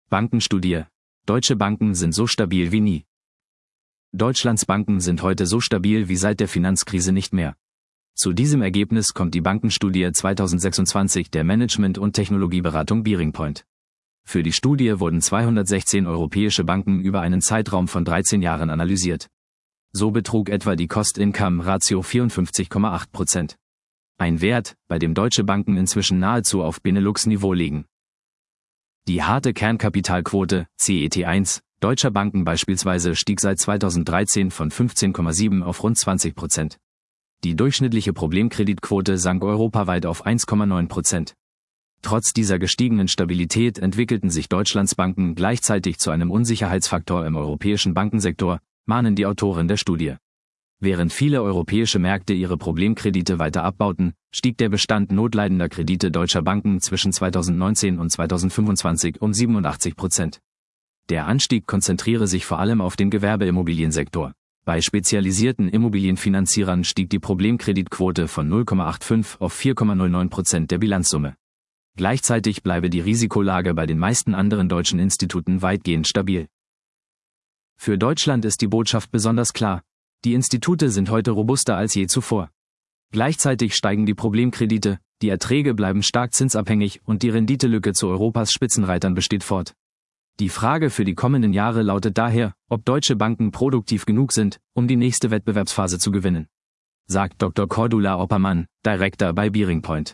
Bankenstudie. Deutsche Banken sind so stabil wie nie. Deutschlands Banken sind heute so stabil wie seit der Finanzkrise nicht mehr. Zu diesem Ergebnis kommt die Bankenstudie 2026 der Management- und Technologieberatung BearingPoint. Für die Studie wurden 216 europäische Banken über einen Zeitraum von 13 Jahren analysiert. So betrug etwa die Cost-Income-Ratio 54,8%. Ein Wert, bei dem deutsche Banken inzwischen nahezu auf Benelux-Niveau liegen. Die harte Kernkapitalquote, CET1, deutscher Banken beispielsweise stieg seit 2013 von 15,7 auf rund 20%. Die durchschnittliche Problemkreditquote sank europaweit auf 1,9%. Trotz dieser gestiegenen Stabilität entwickelten sich Deutschlands Banken gleichzeitig zu einem Unsicherheitsfaktor im europäischen Bankensektor, mahnen die Autoren der Studie. Während viele europäische Märkte ihre Problemkredite weiter abbauten, stieg der Bestand notleidender Kredite deutscher Banken zwischen 2019 und 2025 um 87%. Der Anstieg konzentriere sich vor allem auf den Gewerbeimmobiliensektor. Bei spezialisierten Immobilienfinanzierern stieg die Problemkreditquote von 0,85 auf 4,09% der Bilanzsumme. Gleichzeitig bleibe die Risikolage bei den meisten anderen deutschen Instituten weitgehend stabil. Für Deutschland ist die Botschaft besonders klar: Die Institute sind heute robuster als je zuvor. Gleichzeitig steigen die Problemkredite, die Erträge bleiben stark zinsabhängig und die Renditelücke zu Europas Spitzenreitern besteht fort. Die Frage für die kommenden Jahre lautet daher, ob deutsche Banken produktiv genug sind, um die nächste Wettbewerbsphase zu gewinnen, sagt Dr. Cordula Oppermann, Director bei BearingPoint.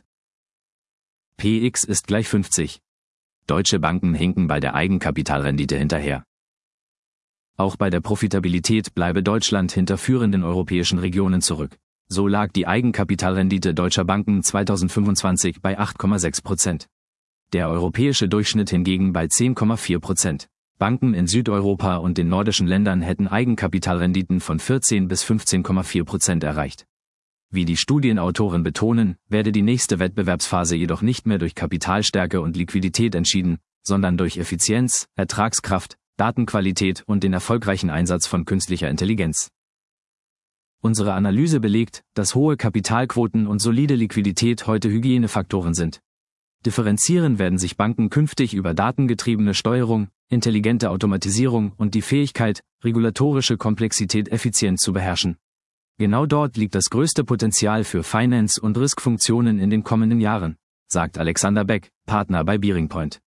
PX ist gleich 50. Deutsche Banken hinken bei der Eigenkapitalrendite hinterher. Auch bei der Profitabilität bleibe Deutschland hinter führenden europäischen Regionen zurück. So lag die Eigenkapitalrendite deutscher Banken 2025 bei 8,6%. Der europäische Durchschnitt hingegen bei 10,4%. Banken in Südeuropa und den nordischen Ländern hätten Eigenkapitalrenditen von 14 bis 15,4% erreicht. Wie die Studienautoren betonen, werde die nächste Wettbewerbsphase jedoch nicht mehr durch Kapitalstärke und Liquidität entschieden, sondern durch Effizienz, Ertragskraft, Datenqualität und den erfolgreichen Einsatz von künstlicher Intelligenz. Unsere Analyse belegt, dass hohe Kapitalquoten und solide Liquidität heute Hygienefaktoren sind. Differenzieren werden sich Banken künftig über datengetriebene Steuerung, intelligente Automatisierung und die Fähigkeit, regulatorische Komplexität effizient zu beherrschen. Genau dort liegt das größte Potenzial für Finance- und Risk-Funktionen in den kommenden Jahren, sagt Alexander Beck, Partner bei BearingPoint.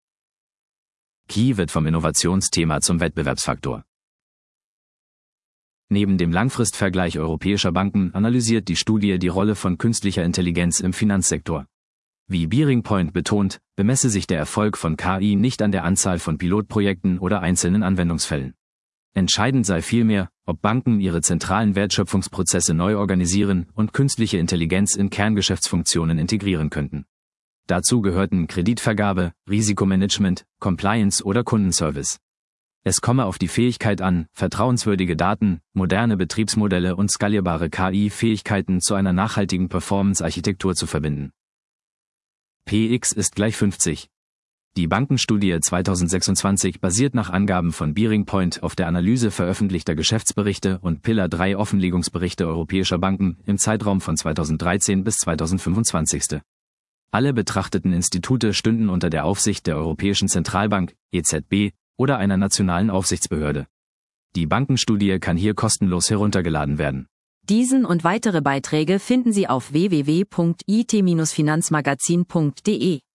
KI wird vom Innovationsthema zum Wettbewerbsfaktor. Neben dem Langfristvergleich europäischer Banken analysiert die Studie die Rolle von künstlicher Intelligenz im Finanzsektor. Wie BearingPoint betont, bemesse sich der Erfolg von KI nicht an der Anzahl von Pilotprojekten oder einzelnen Anwendungsfällen. Entscheidend sei vielmehr, ob Banken ihre zentralen Wertschöpfungsprozesse neu organisieren und künstliche Intelligenz in Kerngeschäftsfunktionen integrieren könnten. Dazu gehörten Kreditvergabe, Risikomanagement, Compliance oder Kundenservice. Es komme auf die Fähigkeit an, vertrauenswürdige Daten, moderne Betriebsmodelle und skalierbare KI-Fähigkeiten zu einer nachhaltigen Performance-Architektur zu verbinden. PX ist gleich 50. Die Bankenstudie 2026 basiert nach Angaben von BearingPoint auf der Analyse veröffentlichter Geschäftsberichte und Pillar 3 Offenlegungsberichte europäischer Banken im Zeitraum von 2013 bis 2025. Alle betrachteten Institute stünden unter der Aufsicht der Europäischen Zentralbank, EZB, oder einer nationalen Aufsichtsbehörde. Die Bankenstudie kann hier kostenlos heruntergeladen werden. Diesen und weitere Beiträge finden Sie auf www.it-finanzmagazin.de.